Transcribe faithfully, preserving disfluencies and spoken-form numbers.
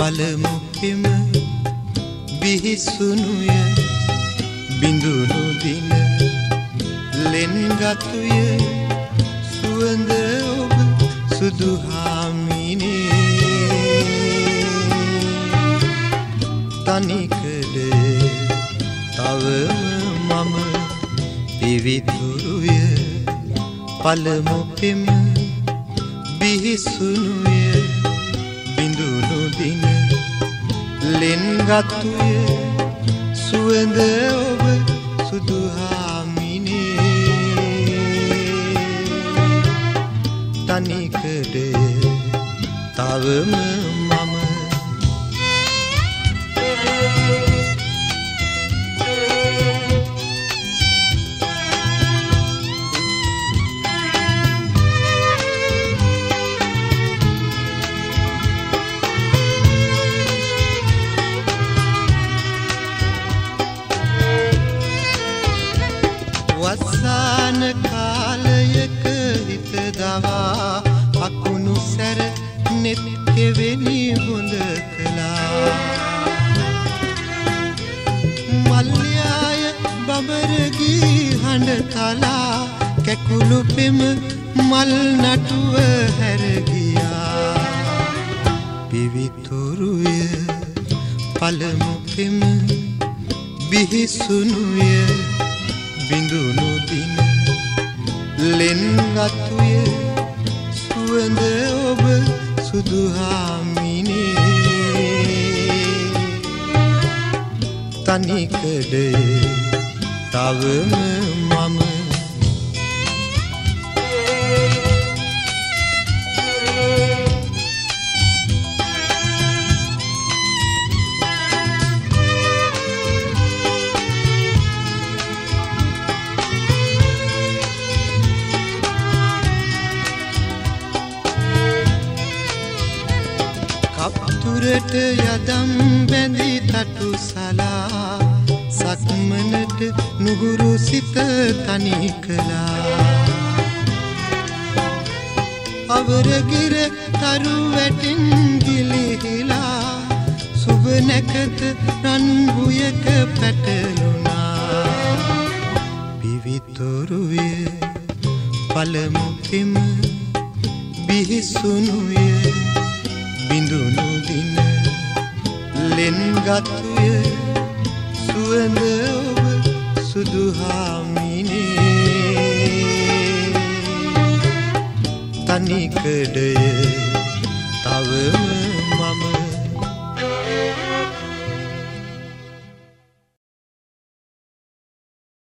පළමු පෙම බිහිසුනුය බිඳුණු දින ලෙන්ගතුය සුවඳ ඔබ සුදු හාමිනේ තනිකඩ තවම මම පිවිතුරුය පළමු පෙම බිහිසුනුය බිඳුණු දින ලෙන්ගතුය සුවඳ ඔබ සුදු හාමිනේ තනිකඩ තවම මම වසාන කාලයක හිත දවා අකුණු සැර නෙත් කෙවෙනි හොඳ කළා මල්යාය බබරගී හඬ තලා කැකුළු පෙම මල් නටුව හැර ගියා පිවිතුරුය පළමු පෙම බිහිසුනුය බිඳුණු දින ලෙන්ගතුය සුවඳ ඔබ සුදු හාමිනේ තනිකඩ තවම මම කප්තුරට යදම් බැඳි තටු සලා සක්මනට නුහුරු සිත තනි කළා අවරගිර තරු වැටින් ගිලිහිලා සුබ නැකත රන් බුයක පැටලුණා පිවිතුරුය පළමු පෙම බිහිසුනුය බිඳුණු දින ලෙන්ගතුය සුවඳ ඔබ සුදු හාමිනේ තනිකඩය තවම